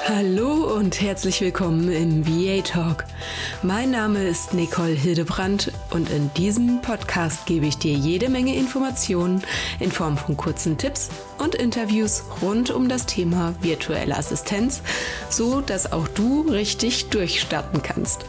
Hallo und herzlich willkommen im VA Talk. Mein Name ist Nicole Hildebrandt und in diesem Podcast gebe ich dir jede Menge Informationen in Form von kurzen Tipps und Interviews rund um das Thema virtuelle Assistenz, so dass auch du richtig durchstarten kannst.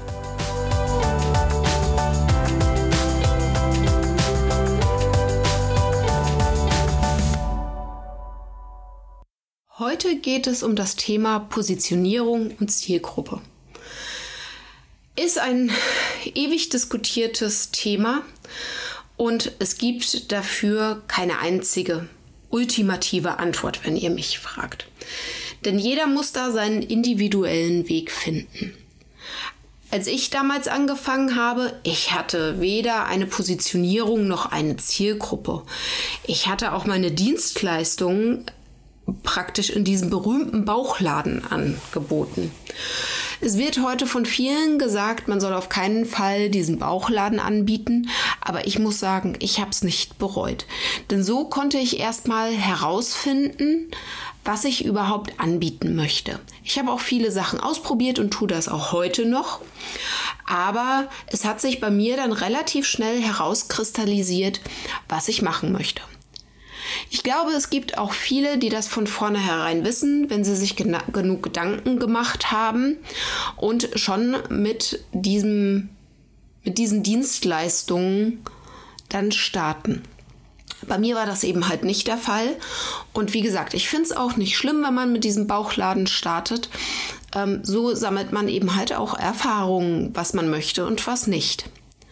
Heute geht es um das Thema Positionierung und Zielgruppe. Ist ein ewig diskutiertes Thema und es gibt dafür keine einzige ultimative Antwort, wenn ihr mich fragt. Denn jeder muss da seinen individuellen Weg finden. Als ich damals angefangen habe, ich hatte weder eine Positionierung noch eine Zielgruppe. Ich hatte auch meine Dienstleistungen praktisch in diesem berühmten Bauchladen angeboten. Es wird heute von vielen gesagt, man soll auf keinen Fall diesen Bauchladen anbieten, aber ich muss sagen, ich habe es nicht bereut. Denn so konnte ich erstmal herausfinden, was ich überhaupt anbieten möchte. Ich habe auch viele Sachen ausprobiert und tue das auch heute noch, aber es hat sich bei mir dann relativ schnell herauskristallisiert, was ich machen möchte. Ich glaube, es gibt auch viele, die das von vornherein wissen, wenn sie sich genug Gedanken gemacht haben und schon mit diesen Dienstleistungen dann starten. Bei mir war das eben halt nicht der Fall. Und wie gesagt, ich finde es auch nicht schlimm, wenn man mit diesem Bauchladen startet. So sammelt man eben halt auch Erfahrungen, was man möchte und was nicht.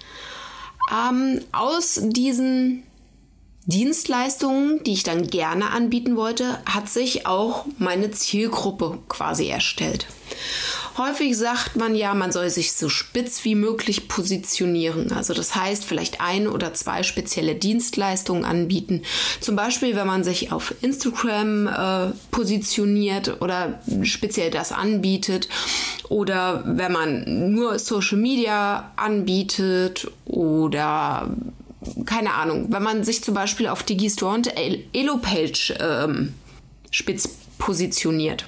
Aus diesen Dienstleistungen, die ich dann gerne anbieten wollte, hat sich auch meine Zielgruppe quasi erstellt. Häufig sagt man ja, man soll sich so spitz wie möglich positionieren. Also das heißt, vielleicht 1 oder 2 spezielle Dienstleistungen anbieten. Zum Beispiel, wenn man sich auf Instagram positioniert oder speziell das anbietet. Oder wenn man nur Social Media anbietet oder keine Ahnung, wenn man sich zum Beispiel auf Digistore und Elopage spitz positioniert.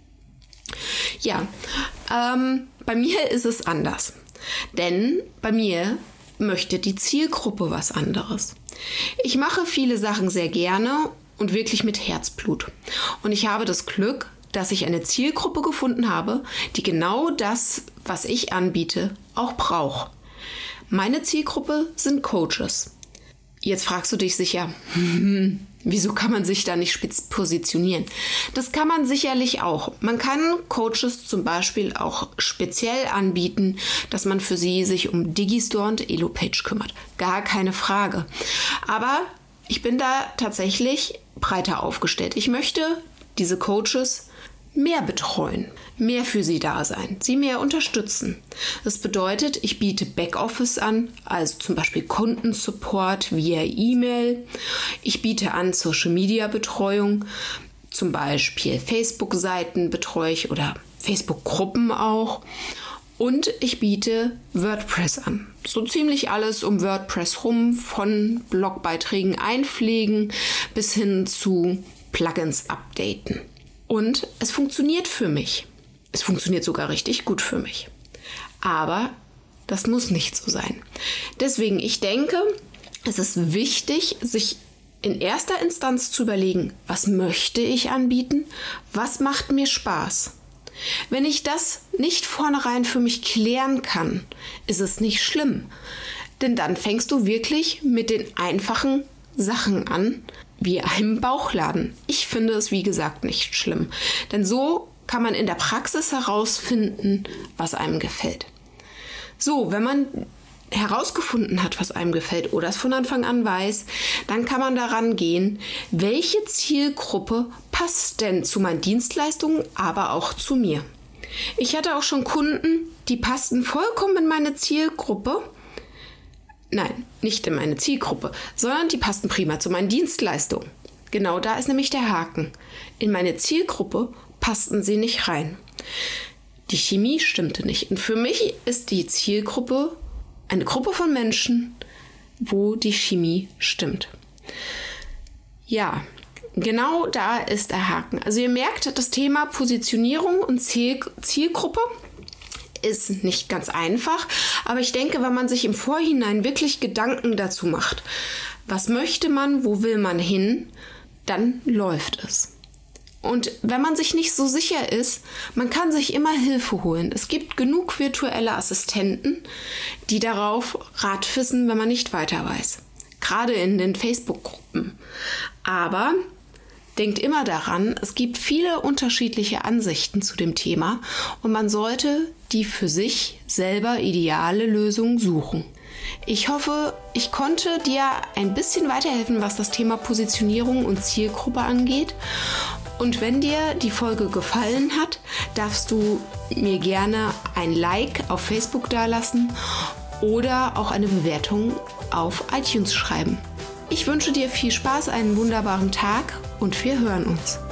Ja, bei mir ist es anders. Denn bei mir möchte die Zielgruppe was anderes. Ich mache viele Sachen sehr gerne und wirklich mit Herzblut. Und ich habe das Glück, dass ich eine Zielgruppe gefunden habe, die genau das, was ich anbiete, auch braucht. Meine Zielgruppe sind Coaches. Jetzt fragst du dich sicher, wieso kann man sich da nicht spitz positionieren? Das kann man sicherlich auch. Man kann Coaches zum Beispiel auch speziell anbieten, dass man für sie sich um Digistore und Elopage kümmert. Gar keine Frage. Aber ich bin da tatsächlich breiter aufgestellt. Ich möchte diese Coaches mehr betreuen, mehr für sie da sein, sie mehr unterstützen. Das bedeutet, ich biete Backoffice an, also zum Beispiel Kundensupport via E-Mail. Ich biete an Social-Media-Betreuung, zum Beispiel Facebook-Seiten betreue ich oder Facebook-Gruppen auch. Und ich biete WordPress an. So ziemlich alles um WordPress rum, von Blogbeiträgen einpflegen bis hin zu Plugins updaten. Und es funktioniert für mich. Es funktioniert sogar richtig gut für mich. Aber das muss nicht so sein. Deswegen, ich denke, es ist wichtig, sich in erster Instanz zu überlegen, was möchte ich anbieten? Was macht mir Spaß? Wenn ich das nicht vornherein für mich klären kann, ist es nicht schlimm. Denn dann fängst du wirklich mit den einfachen Sachen an, wie einem Bauchladen. Ich finde es, wie gesagt, nicht schlimm. Denn so kann man in der Praxis herausfinden, was einem gefällt. So, wenn man herausgefunden hat, was einem gefällt oder es von Anfang an weiß, dann kann man daran gehen, welche Zielgruppe passt denn zu meinen Dienstleistungen, aber auch zu mir. Ich hatte auch schon Kunden, die passten vollkommen in meine Zielgruppe. Nein, nicht in meine Zielgruppe, sondern die passten prima zu meinen Dienstleistungen. Genau da ist nämlich der Haken. In meine Zielgruppe passten sie nicht rein. Die Chemie stimmte nicht. Und für mich ist die Zielgruppe eine Gruppe von Menschen, wo die Chemie stimmt. Ja, Genau da ist der Haken. Also ihr merkt, das Thema Positionierung und Zielgruppe ist nicht ganz einfach, aber ich denke, wenn man sich im Vorhinein wirklich Gedanken dazu macht, was möchte man, wo will man hin, dann läuft es. Und wenn man sich nicht so sicher ist, man kann sich immer Hilfe holen. Es gibt genug virtuelle Assistenten, die darauf Rat wissen, wenn man nicht weiter weiß. Gerade in den Facebook-Gruppen. Aber denkt immer daran, es gibt viele unterschiedliche Ansichten zu dem Thema und man sollte die für sich selber ideale Lösung suchen. Ich hoffe, ich konnte dir ein bisschen weiterhelfen, was das Thema Positionierung und Zielgruppe angeht. Und wenn dir die Folge gefallen hat, darfst du mir gerne ein Like auf Facebook dalassen oder auch eine Bewertung auf iTunes schreiben. Ich wünsche dir viel Spaß, einen wunderbaren Tag und wir hören uns.